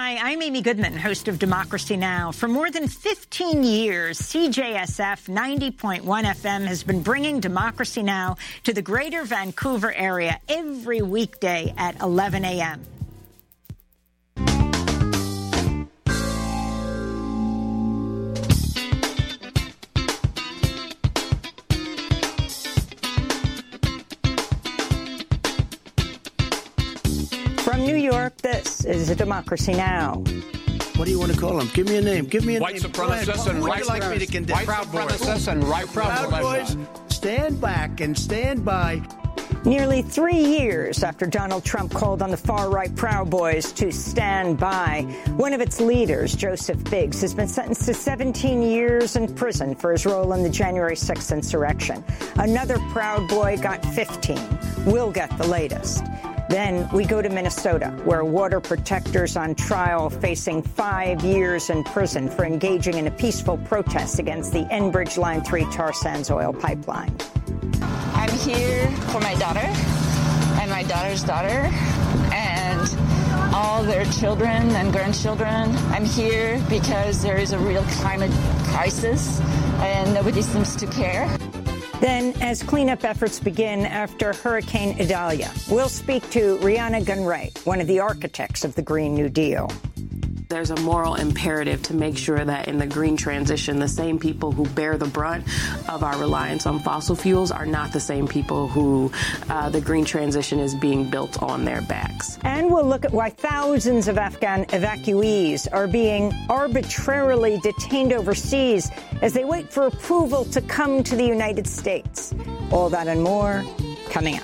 Hi, I'm Amy Goodman, host of Democracy Now! For more than 15 years, CJSF 90.1 FM has been bringing Democracy Now! To the greater Vancouver area every weekday at 11 a.m. From New York, this is Democracy Now! What do you want to call them? Give me a name. Give me a white name. Supremacists and white like me to condemn. White supremacists and Proud Boys. Stand back and stand by. Nearly 3 years after Donald Trump called on the far-right Proud Boys to stand by, one of its leaders, Joseph Biggs, has been sentenced to 17 years in prison for his role in the January 6th insurrection. Another Proud Boy got 15. We'll get the latest. Then we go to Minnesota, where water protectors on trial facing 5 years in prison for engaging in a peaceful protest against the Enbridge Line 3 tar sands oil pipeline. I'm here for my daughter and my daughter's daughter and all their children and grandchildren. I'm here because there is a real climate crisis and nobody seems to care. Then, as cleanup efforts begin after Hurricane Idalia, we'll speak to Rihanna Gunn-Wright, one of the architects of the Green New Deal. There's a moral imperative to make sure that in the green transition, the same people who bear the brunt of our reliance on fossil fuels are not the same people who the green transition is being built on their backs. And we'll look at why thousands of Afghan evacuees are being arbitrarily detained overseas as they wait for approval to come to the United States. All that and more coming up.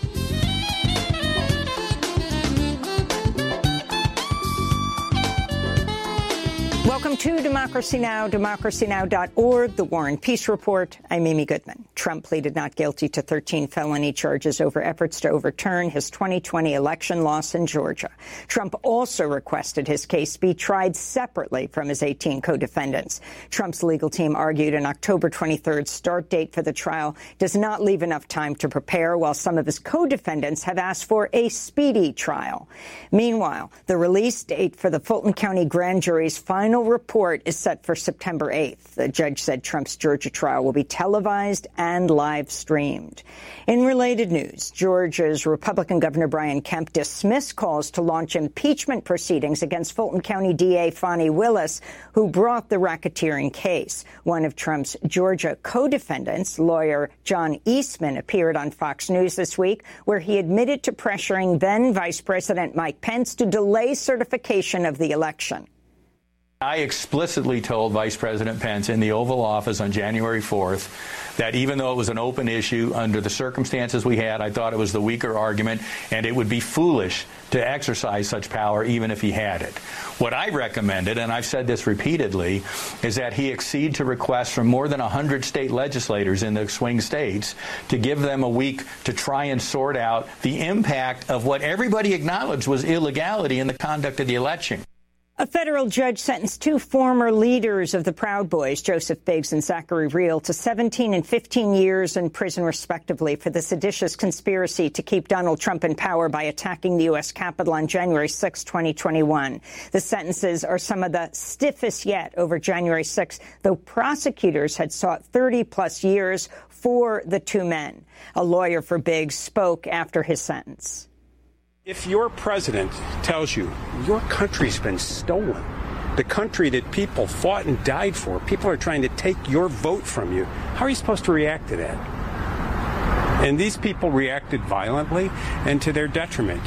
Welcome to Democracy Now!, democracynow.org, The War and Peace Report. I'm Amy Goodman. Trump pleaded not guilty to 13 felony charges over efforts to overturn his 2020 election loss in Georgia. Trump also requested his case be tried separately from his 18 co-defendants. Trump's legal team argued an October 23rd start date for the trial does not leave enough time to prepare, while some of his co-defendants have asked for a speedy trial. Meanwhile, the release date for the Fulton County grand jury's final report is set for September 8th. The judge said Trump's Georgia trial will be televised and live streamed. In related news, Georgia's Republican Governor Brian Kemp dismissed calls to launch impeachment proceedings against Fulton County DA Fani Willis, who brought the racketeering case. One of Trump's Georgia co-defendants, lawyer John Eastman, appeared on Fox News this week, where he admitted to pressuring then Vice President Mike Pence to delay certification of the election. I explicitly told Vice President Pence in the Oval Office on January 4th that even though it was an open issue under the circumstances we had, I thought it was the weaker argument, and it would be foolish to exercise such power even if he had it. What I recommended, and I've said this repeatedly, is that he accede to requests from more than 100 state legislators in the swing states to give them a week to try and sort out the impact of what everybody acknowledged was illegality in the conduct of the election. A federal judge sentenced two former leaders of the Proud Boys, Joseph Biggs and Zachary Rehl, to 17 and 15 years in prison, respectively, for the seditious conspiracy to keep Donald Trump in power by attacking the U.S. Capitol on January 6, 2021. The sentences are some of the stiffest yet over January 6, though prosecutors had sought 30-plus years for the two men. A lawyer for Biggs spoke after his sentence. If your president tells you your country's been stolen, the country that people fought and died for, people are trying to take your vote from you, how are you supposed to react to that? And these people reacted violently and to their detriment.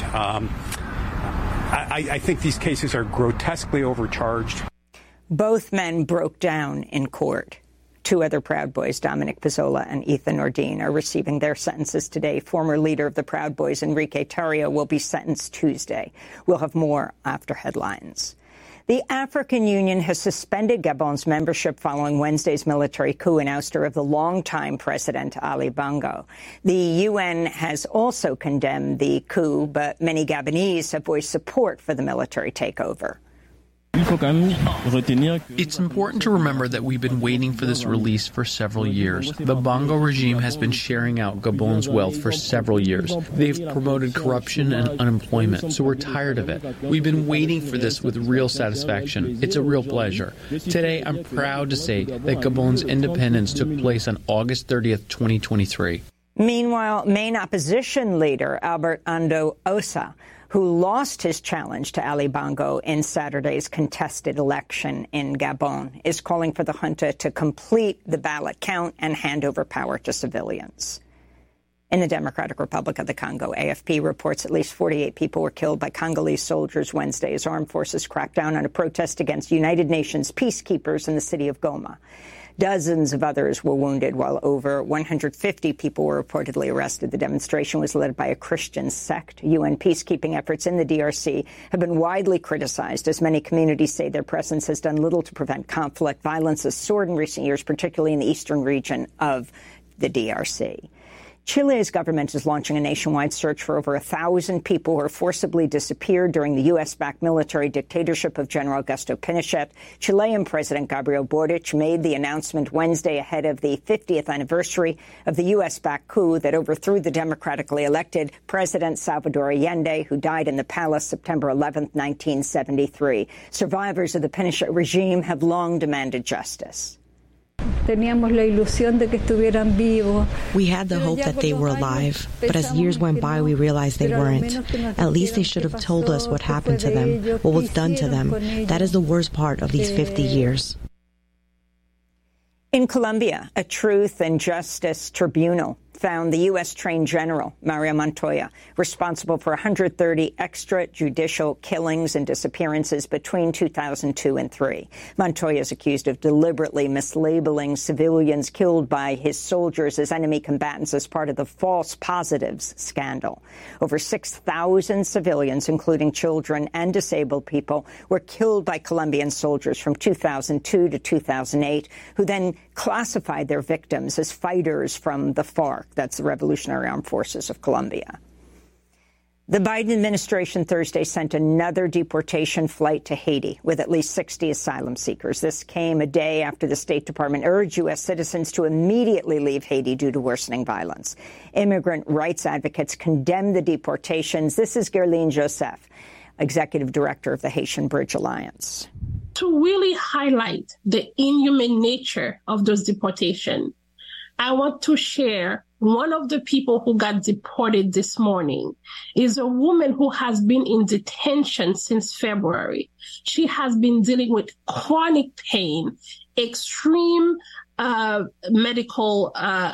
I think these cases are grotesquely overcharged. Both men broke down in court. Two other Proud Boys, Dominic Pizzola and Ethan Ordine, are receiving their sentences today. Former leader of the Proud Boys, Enrique Tarrio, will be sentenced Tuesday. We'll have more after headlines. The African Union has suspended Gabon's membership following Wednesday's military coup and ouster of the longtime president, Ali Bongo. The UN has also condemned the coup, but many Gabonese have voiced support for the military takeover. It's important to remember that we've been waiting for this release for several years. The Bongo regime has been sharing out Gabon's wealth for several years. They've promoted corruption and unemployment, so we're tired of it. We've been waiting for this with real satisfaction. It's a real pleasure. Today, I'm proud to say that Gabon's independence took place on August 30th, 2023. Meanwhile, main opposition leader Albert Ando Osa, who lost his challenge to Ali Bongo in Saturday's contested election in Gabon, is calling for the junta to complete the ballot count and hand over power to civilians. In the Democratic Republic of the Congo, AFP reports at least 48 people were killed by Congolese soldiers Wednesday as armed forces cracked down on a protest against United Nations peacekeepers in the city of Goma. Dozens of others were wounded, while over 150 people were reportedly arrested. The demonstration was led by a Christian sect. UN peacekeeping efforts in the DRC have been widely criticized, as many communities say their presence has done little to prevent conflict. Violence has soared in recent years, particularly in the eastern region of the DRC. Chile's government is launching a nationwide search for over 1,000 people who were forcibly disappeared during the U.S.-backed military dictatorship of General Augusto Pinochet. Chilean President Gabriel Boric made the announcement Wednesday ahead of the 50th anniversary of the U.S.-backed coup that overthrew the democratically elected President Salvador Allende, who died in the palace September 11, 1973. Survivors of the Pinochet regime have long demanded justice. We had the hope that they were alive, but as years went by, we realized they weren't. At least they should have told us what happened to them, what was done to them. That is the worst part of these 50 years. In Colombia, a Truth and Justice Tribunal found the U.S.-trained general, Mario Montoya, responsible for 130 extrajudicial killings and disappearances between 2002 and 2003. Montoya is accused of deliberately mislabeling civilians killed by his soldiers as enemy combatants as part of the false positives scandal. Over 6,000 civilians, including children and disabled people, were killed by Colombian soldiers from 2002 to 2008, who then classified their victims as fighters from the FARC. That's the Revolutionary Armed Forces of Colombia. The Biden administration Thursday sent another deportation flight to Haiti with at least 60 asylum seekers. This came a day after the State Department urged U.S. citizens to immediately leave Haiti due to worsening violence. Immigrant rights advocates condemn the deportations. This is Guerline Joseph, executive director of the Haitian Bridge Alliance. To really highlight the inhumane nature of those deportations, I want to share one of the people who got deported this morning is a woman who has been in detention since February. She has been dealing with chronic pain, extreme medical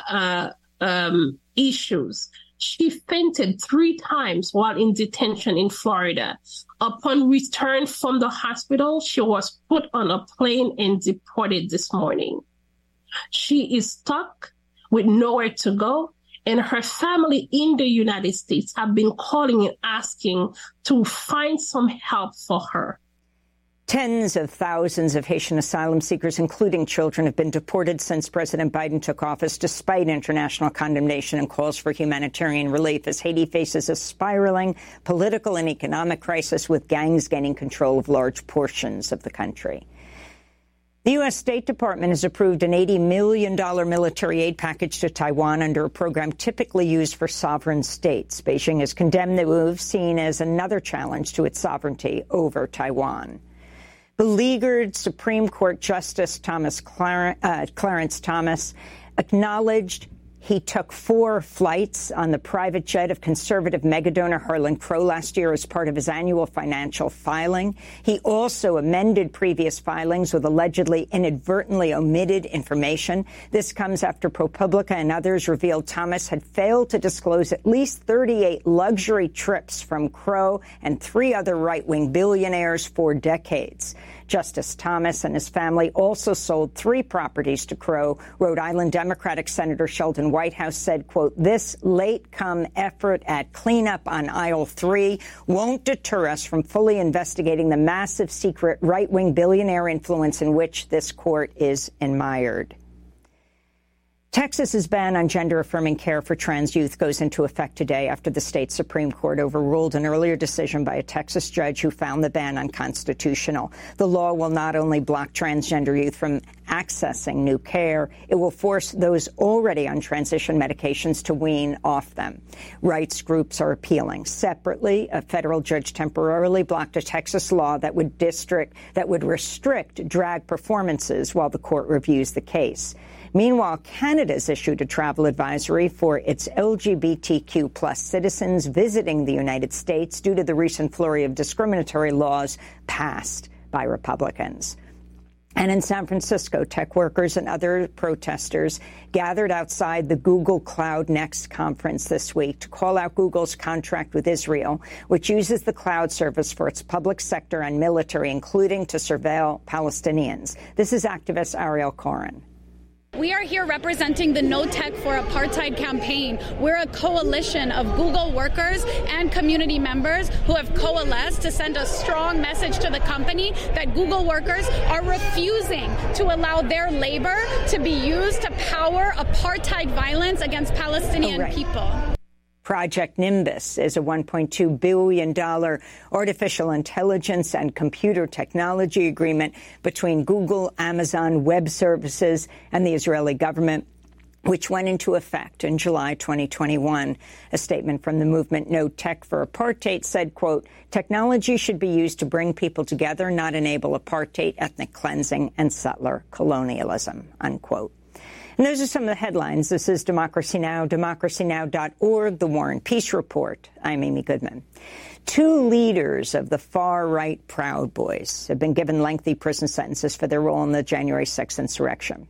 issues. She fainted 3 times while in detention in Florida. Upon return from the hospital, she was put on a plane and deported this morning. She is stuck with nowhere to go, and her family in the United States have been calling and asking to find some help for her. Tens of thousands of Haitian asylum seekers, including children, have been deported since President Biden took office, despite international condemnation and calls for humanitarian relief, as Haiti faces a spiraling political and economic crisis with gangs gaining control of large portions of the country. The U.S. State Department has approved an $80 million military aid package to Taiwan under a program typically used for sovereign states. Beijing has condemned the move, seen as another challenge to its sovereignty over Taiwan. Beleaguered Supreme Court Justice Clarence Thomas acknowledged he took 4 flights on the private jet of conservative megadonor Harlan Crow last year as part of his annual financial filing. He also amended previous filings with allegedly inadvertently omitted information. This comes after ProPublica and others revealed Thomas had failed to disclose at least 38 luxury trips from Crow and 3 other right-wing billionaires for decades. Justice Thomas and his family also sold 3 properties to Crow. Rhode Island Democratic Senator Sheldon Whitehouse said, quote, "This late-come effort at cleanup on aisle 3 won't deter us from fully investigating the massive secret right-wing billionaire influence in which this court is admired." Texas's ban on gender-affirming care for trans youth goes into effect today after the state Supreme Court overruled an earlier decision by a Texas judge who found the ban unconstitutional. The law will not only block transgender youth from accessing new care, it will force those already on transition medications to wean off them. Rights groups are appealing. Separately, a federal judge temporarily blocked a Texas law that would restrict drag performances while the court reviews the case. Meanwhile, Canada's issued a travel advisory for its LGBTQ plus citizens visiting the United States due to the recent flurry of discriminatory laws passed by Republicans. And in San Francisco, tech workers and other protesters gathered outside the Google Cloud Next conference this week to call out Google's contract with Israel, which uses the cloud service for its public sector and military, including to surveil Palestinians. This is activist Ariel Koren. We are here representing the No Tech for Apartheid campaign. We're a coalition of Google workers and community members who have coalesced to send a strong message to the company that Google workers are refusing to allow their labor to be used to power apartheid violence against Palestinian people. Project Nimbus is a $1.2 billion artificial intelligence and computer technology agreement between Google, Amazon Web Services, and the Israeli government, which went into effect in July 2021. A statement from the movement No Tech for Apartheid said, quote, technology should be used to bring people together, not enable apartheid, ethnic cleansing, and settler colonialism, unquote. And those are some of the headlines. This is Democracy Now!, democracynow.org, The War and Peace Report. I'm Amy Goodman. Two leaders of the far-right Proud Boys have been given lengthy prison sentences for their role in the January 6th insurrection.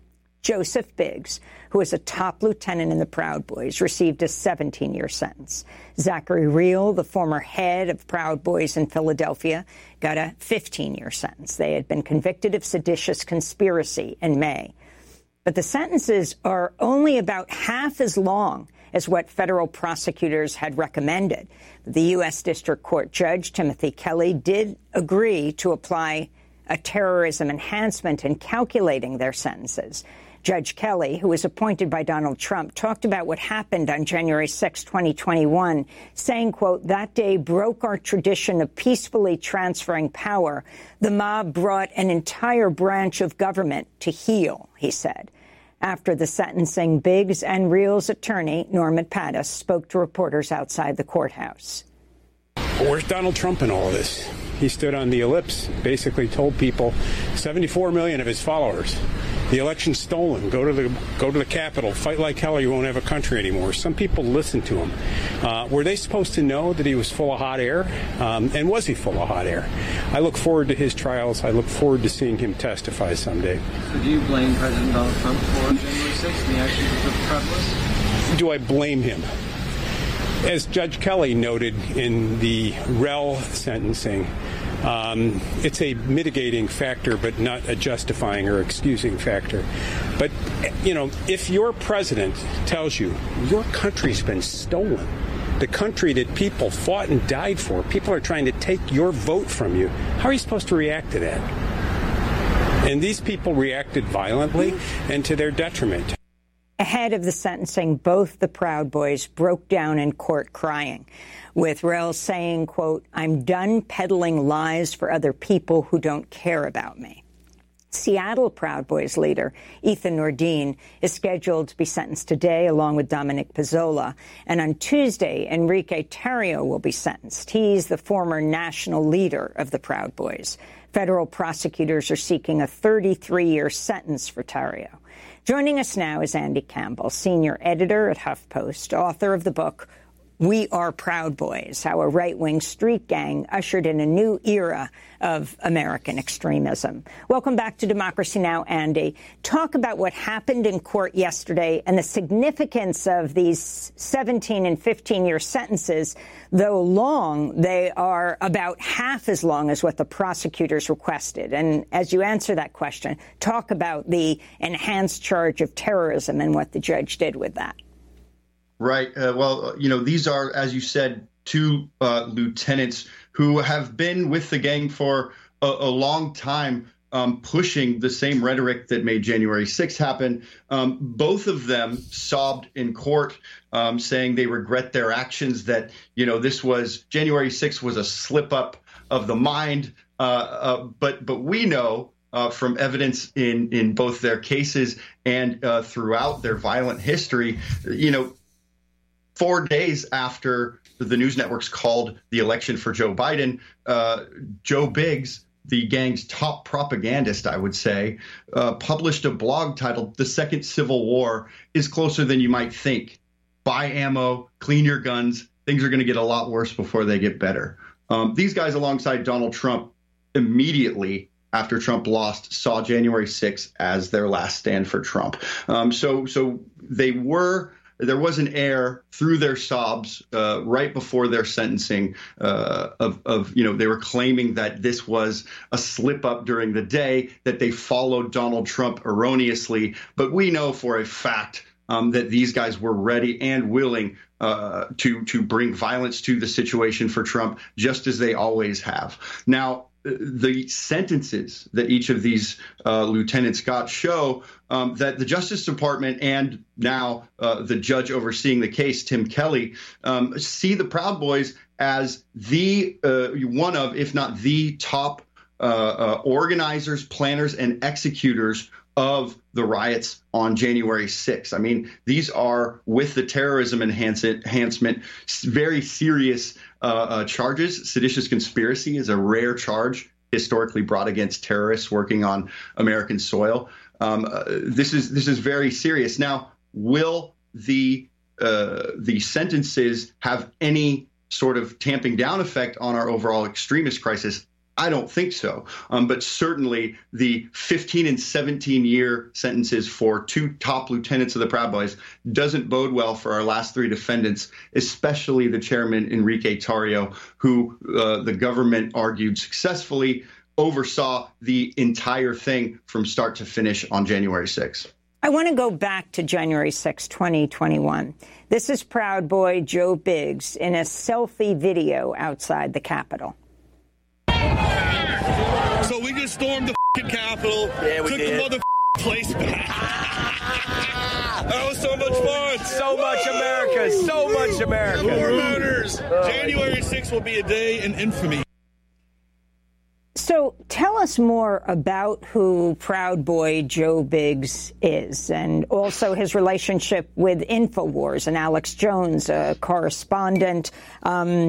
Joseph Biggs, who was a top lieutenant in the Proud Boys, received a 17-year sentence. Zachary Rehl, the former head of Proud Boys in Philadelphia, got a 15-year sentence. They had been convicted of seditious conspiracy in May. But the sentences are only about half as long as what federal prosecutors had recommended. The U.S. District Court Judge Timothy Kelly did agree to apply a terrorism enhancement in calculating their sentences. Judge Kelly, who was appointed by Donald Trump, talked about what happened on January 6, 2021, saying, quote, that day broke our tradition of peacefully transferring power. The mob brought an entire branch of government to heel, he said. After the sentencing, Biggs and Rehl's attorney, Norman Pattis, spoke to reporters outside the courthouse. Where's Donald Trump in all of this? He stood on the ellipse, basically told people, 74 million of his followers, the election's stolen. Go to the Capitol, fight like hell or you won't have a country anymore. Some people listened to him. Were they supposed to know that he was full of hot air? And was he full of hot air? I look forward to his trials. I look forward to seeing him testify someday. So do you blame President Donald Trump for January 6th and the actions of the Proud Boys? Do I blame him? As Judge Kelly noted in the Rel sentencing, it's a mitigating factor, but not a justifying or excusing factor. But, you know, if your president tells you your country's been stolen, the country that people fought and died for, people are trying to take your vote from you, how are you supposed to react to that? And these people reacted violently and to their detriment. Ahead of the sentencing, both the Proud Boys broke down in court crying, with Rehl saying, quote, I'm done peddling lies for other people who don't care about me. Seattle Proud Boys leader Ethan Nordine is scheduled to be sentenced today, along with Dominic Pizzola. And on Tuesday, Enrique Tarrio will be sentenced. He's the former national leader of the Proud Boys. Federal prosecutors are seeking a 33-year sentence for Tarrio. Joining us now is Andy Campbell, senior editor at HuffPost, author of the book We Are Proud Boys, How a Right-Wing Street Gang Ushered in a New Era of American Extremism. Welcome back to Democracy Now!, Andy. Talk about what happened in court yesterday and the significance of these 17 and 15-year sentences. Though long, they are about half as long as what the prosecutors requested. And as you answer that question, talk about the enhanced charge of terrorism and what the judge did with that. Right. Well, you know, these are, as you said, two lieutenants who have been with the gang for a long time. pushing the same rhetoric that made January 6th happen. Both of them sobbed in court, saying they regret their actions, that, this was January 6th was a slip up of the mind. But we know from evidence in both their cases and throughout their violent history, 4 days after the news networks called the election for Joe Biden, Joe Biggs, the gang's top propagandist, I would say, published a blog titled "The Second Civil War is Closer Than You Might Think. Buy ammo, clean your guns. Things are going to get a lot worse before they get better." These guys, alongside Donald Trump, immediately after Trump lost, saw January 6th as their last stand for Trump. So there was an air through their sobs right before their sentencing they were claiming that this was a slip up during the day, that they followed Donald Trump erroneously. But we know for a fact that these guys were ready and willing to bring violence to the situation for Trump, just as they always have. Now, the sentences that each of these lieutenants got show that the Justice Department and now the judge overseeing the case, Tim Kelly, see the Proud Boys as the one of, if not the top organizers, planners, and executors of the riots on January 6th. I mean, these are, with the terrorism enhancement, very serious charges. Seditious conspiracy is a rare charge historically brought against terrorists working on American soil. This is very serious. Now, will the sentences have any sort of tamping down effect on our overall extremist crisis? I don't think so. But certainly the 15 and 17-year sentences for two top lieutenants of the Proud Boys doesn't bode well for our last three defendants, especially the chairman, Enrique Tarrio, who the government argued successfully oversaw the entire thing from start to finish on January 6th. I want to go back to January 6, 2021. This is Proud Boy Joe Biggs in a selfie video outside the Capitol. So we just stormed the Capitol, took the mother place back. That was so much fun. So much America. So much America. No more murders. January 6th will be a day in infamy. So tell us more about who Proud Boy Joe Biggs is, and also his relationship with InfoWars and Alex Jones, a correspondent. Tell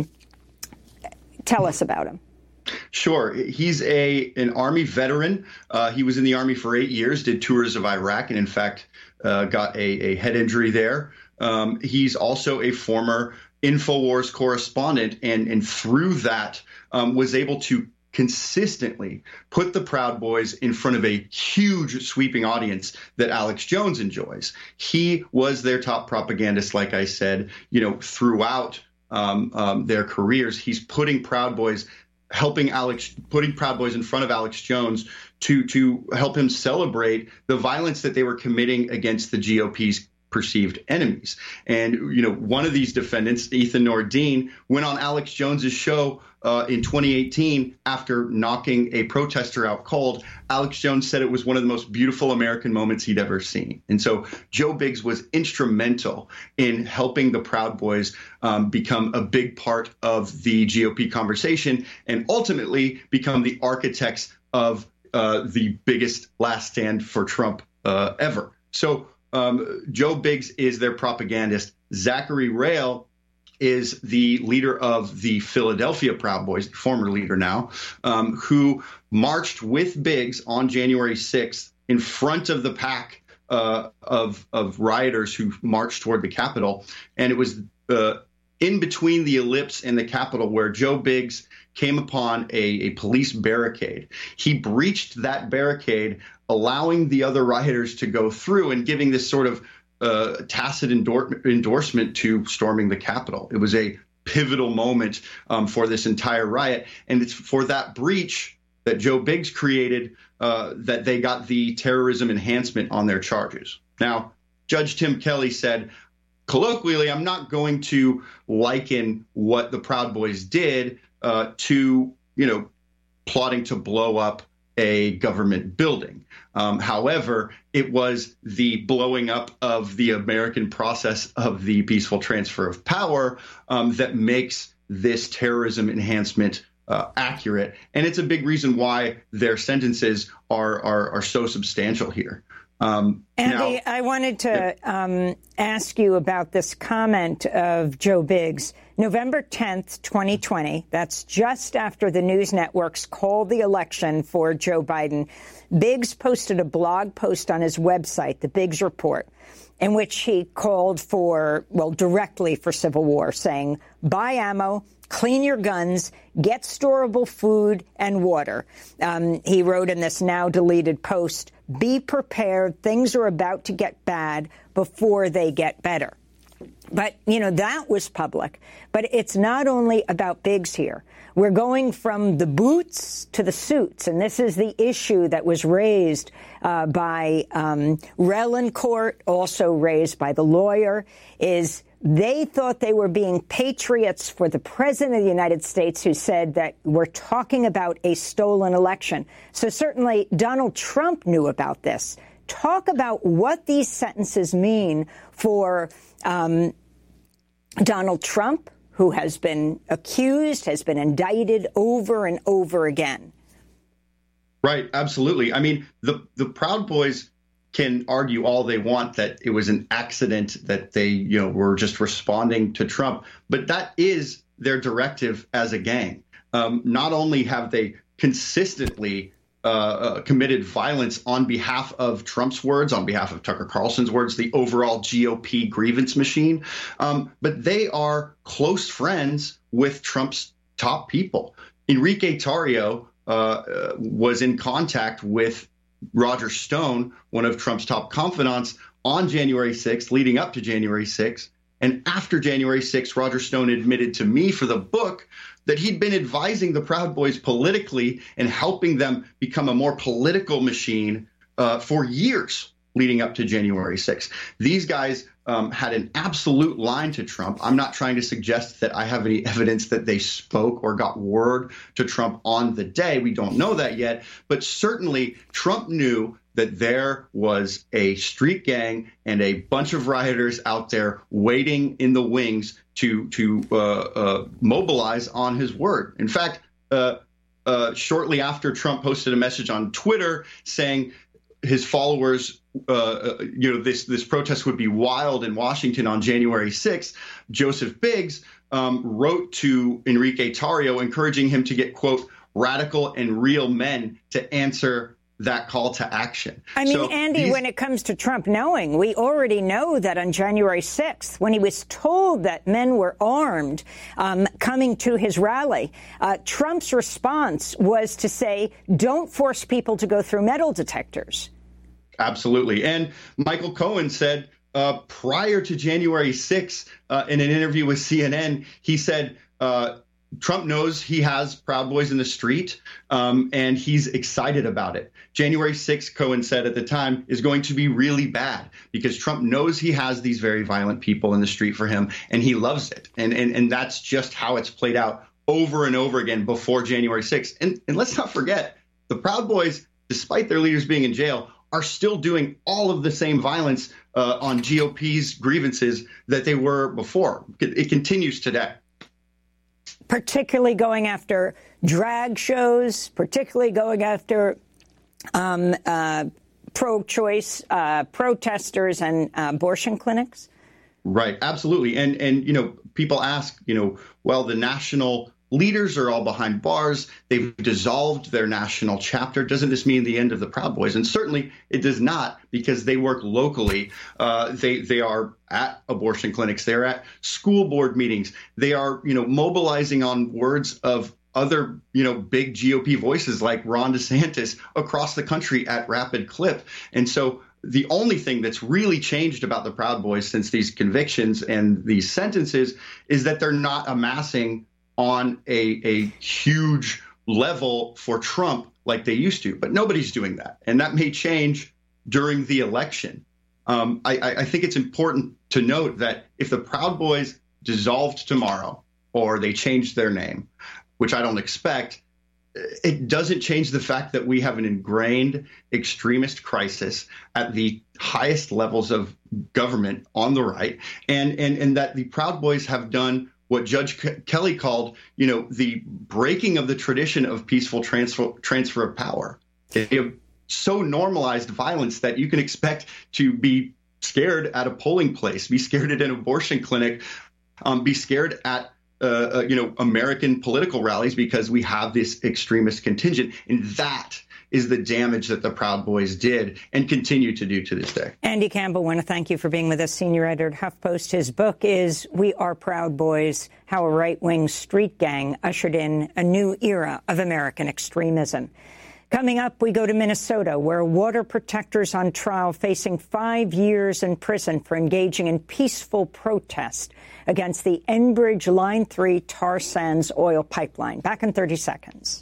us about him. Sure. He's an Army veteran. He was in the Army for 8 years, did tours of Iraq, and in fact got a head injury there. He's also a former InfoWars correspondent, and through that was able to consistently put the Proud Boys in front of a huge sweeping audience that Alex Jones enjoys. He was their top propagandist, like I said, throughout their careers. He's putting Proud Boys putting Proud Boys in front of Alex Jones to help him celebrate the violence that they were committing against the GOP's perceived enemies. And, one of these defendants, Ethan Nordine, went on Alex Jones's show in 2018 after knocking a protester out cold. Alex Jones said it was one of the most beautiful American moments he'd ever seen. And so Joe Biggs was instrumental in helping the Proud Boys become a big part of the GOP conversation and ultimately become the architects of the biggest last stand for Trump ever. So Joe Biggs is their propagandist. Zachary Rail is the leader of the Philadelphia Proud Boys, the former leader now, who marched with Biggs on January 6th in front of the pack of rioters who marched toward the Capitol. And it was in between the ellipse and the Capitol where Joe Biggs came upon a police barricade. He breached that barricade, allowing the other rioters to go through and giving this sort of tacit endorsement to storming the Capitol. It was a pivotal moment for this entire riot. And it's for that breach that Joe Biggs created that they got the terrorism enhancement on their charges. Now, Judge Tim Kelly said, colloquially, I'm not going to liken what the Proud Boys did to, plotting to blow up a government building. However, it was the blowing up of the American process of the peaceful transfer of power that makes this terrorism enhancement accurate. And it's a big reason why their sentences are so substantial here. Andy, now, I wanted to ask you about this comment of Joe Biggs. November 10th, 2020, that's just after the news networks called the election for Joe Biden. Biggs posted a blog post on his website, The Biggs Report, in which he called for, well, directly for civil war, saying, buy ammo, clean your guns, get storable food and water. He wrote in this now deleted post, be prepared. Things are about to get bad before they get better. But, you know, that was public. But it's not only about Biggs here. We're going from the boots to the suits. And this is the issue that was raised by Rellencourt, also raised by the lawyer, is they thought they were being patriots for the president of the United States, who said that we're talking about a stolen election. So certainly Donald Trump knew about this. Talk about what these sentences mean for Donald Trump, who has been accused, has been indicted over and over again. Right. Absolutely. I mean, the Proud Boys can argue all they want that it was an accident, that they, were just responding to Trump. But that is their directive as a gang. Not only have they consistently committed violence on behalf of Trump's words, on behalf of Tucker Carlson's words, the overall GOP grievance machine, but they are close friends with Trump's top people. Enrique Tarrio was in contact with Roger Stone, one of Trump's top confidants, on January 6th, leading up to January 6th. And after January 6th, Roger Stone admitted to me for the book that he'd been advising the Proud Boys politically and helping them become a more political machine for years leading up to January 6th. These guys had an absolute line to Trump. I'm not trying to suggest that I have any evidence that they spoke or got word to Trump on the day. We don't know that yet. But certainly Trump knew that there was a street gang and a bunch of rioters out there waiting in the wings to mobilize on his word. In fact, shortly after Trump posted a message on Twitter saying his followers, this protest would be wild in Washington on January 6th, Joseph Biggs wrote to Enrique Tarrio encouraging him to get, quote, radical and real men to answer that call to action. I mean, Andy, when it comes to Trump knowing, we already know that on January 6th, when he was told that men were armed coming to his rally, Trump's response was to say, don't force people to go through metal detectors. Absolutely. And Michael Cohen said prior to January 6th, in an interview with CNN, he said, Trump knows he has Proud Boys in the street, and he's excited about it. January 6th, Cohen said at the time, is going to be really bad because Trump knows he has these very violent people in the street for him, and he loves it. And that's just how it's played out over and over again before January 6th. And let's not forget, the Proud Boys, despite their leaders being in jail, are still doing all of the same violence on GOP's grievances that they were before. It continues today. Particularly going after drag shows, particularly going after pro-choice protesters and abortion clinics. Right. Absolutely. And people ask, well, the national leaders are all behind bars. They've dissolved their national chapter. Doesn't this mean the end of the Proud Boys? And certainly it does not, because they work locally. They are at abortion clinics. They're at school board meetings. They are, mobilizing on words of other, big GOP voices like Ron DeSantis across the country at rapid clip. And so the only thing that's really changed about the Proud Boys since these convictions and these sentences is that they're not amassing on a huge level for Trump like they used to. But nobody's doing that. And that may change during the election. I think it's important to note that if the Proud Boys dissolved tomorrow or they changed their name, which I don't expect, it doesn't change the fact that we have an ingrained extremist crisis at the highest levels of government on the right, and that the Proud Boys have done what Judge Kelly called, the breaking of the tradition of peaceful transfer of power. They have so normalized violence that you can expect to be scared at a polling place, be scared at an abortion clinic, be scared at American political rallies, because we have this extremist contingent, and that is the damage that the Proud Boys did and continue to do to this day. Andy Campbell, I want to thank you for being with us, senior editor at HuffPost. His book is We Are Proud Boys, How a Right-Wing Street Gang Ushered in a New Era of American Extremism. Coming up, we go to Minnesota, where water protectors on trial facing 5 years in prison for engaging in peaceful protest against the Enbridge Line 3 tar sands oil pipeline. Back in 30 seconds.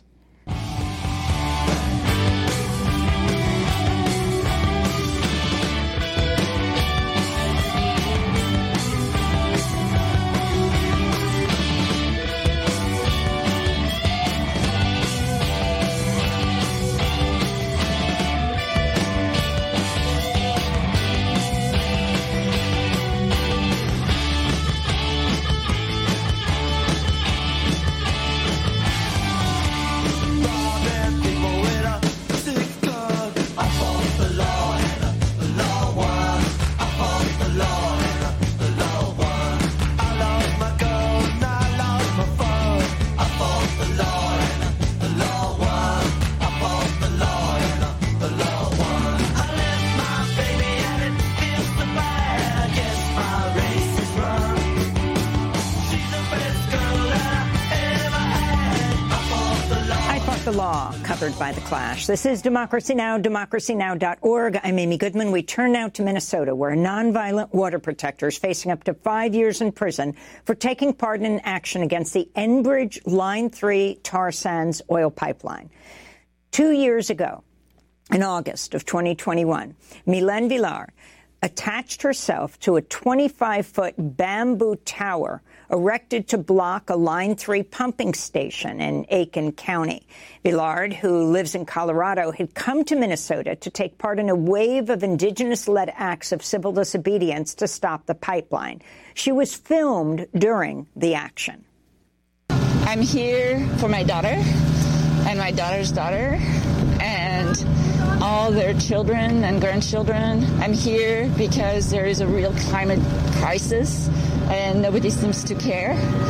Covered by The Clash. This is Democracy Now!, democracynow.org. I'm Amy Goodman. We turn now to Minnesota, where nonviolent water protector is facing up to 5 years in prison for taking part in action against the Enbridge Line 3 tar sands oil pipeline. 2 years ago, in August of 2021, Mylène Villard attached herself to a 25-foot bamboo tower erected to block a Line 3 pumping station in Aiken County. Villard, who lives in Colorado, had come to Minnesota to take part in a wave of indigenous-led acts of civil disobedience to stop the pipeline. She was filmed during the action. I'm here for my daughter and my daughter's daughter and all their children and grandchildren. I'm here because there is a real climate crisis and nobody seems to care.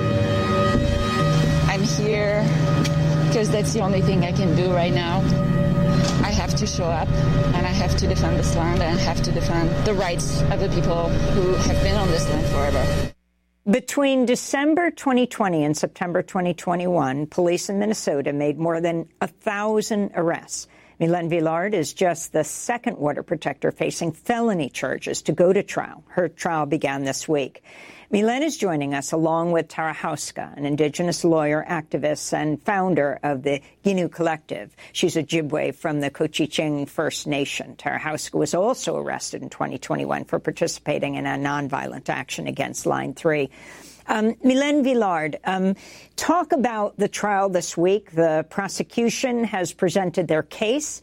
I'm here because that's the only thing I can do right now. I have to show up and I have to defend this land and I have to defend the rights of the people who have been on this land forever. Between December 2020 and September 2021, police in Minnesota made more than 1,000 arrests. Mylène Villard is just the second water protector facing felony charges to go to trial. Her trial began this week. Mylène is joining us along with Tara Houska, an Indigenous lawyer, activist, and founder of the Ginu Collective. She's a Ojibwe from the Cochiching First Nation. Tara Houska was also arrested in 2021 for participating in a nonviolent action against Line 3. Mylène Villard, talk about the trial this week. The prosecution has presented their case.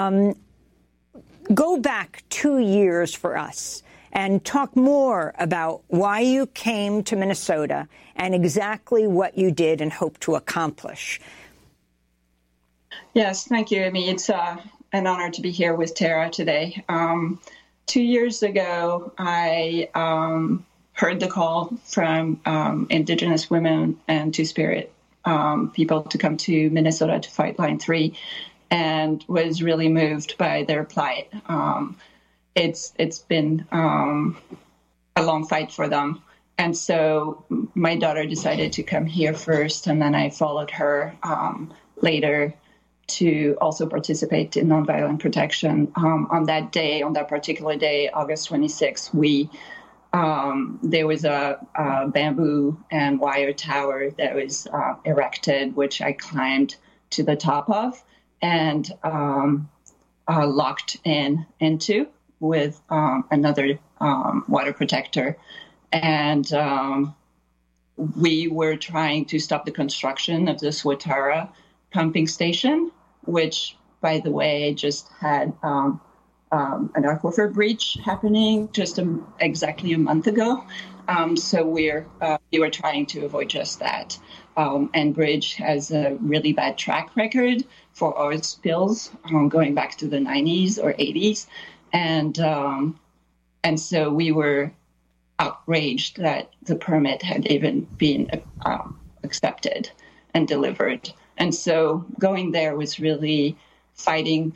Go back 2 years for us and talk more about why you came to Minnesota and exactly what you did and hope to accomplish. Yes, thank you, Amy. It's an honor to be here with Tara today. 2 years ago, I heard the call from Indigenous women and Two-Spirit people to come to Minnesota to fight Line 3 and was really moved by their plight. It's been a long fight for them. And so my daughter decided to come here first, and then I followed her later to also participate in nonviolent protection. On that day, on that particular day, August 26th, there was a bamboo and wire tower that was erected, which I climbed to the top of and locked into with another water protector. And we were trying to stop the construction of the Swatara pumping station, which, by the way, just had an aquifer breach happening just exactly a month ago. So we were trying to avoid just that. Enbridge has a really bad track record for oil spills going back to the 90s or 80s. And so we were outraged that the permit had even been accepted and delivered. And so going there was really fighting